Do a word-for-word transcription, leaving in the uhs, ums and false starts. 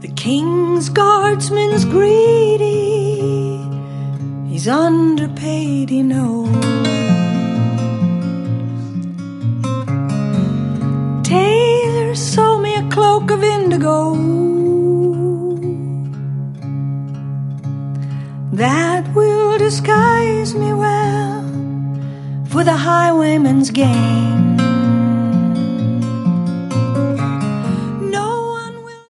The King's Guardsman's greedy, he's underpaid, he knows. Tailor, sew me a cloak of indigo that will disguise me well for the highwayman's game.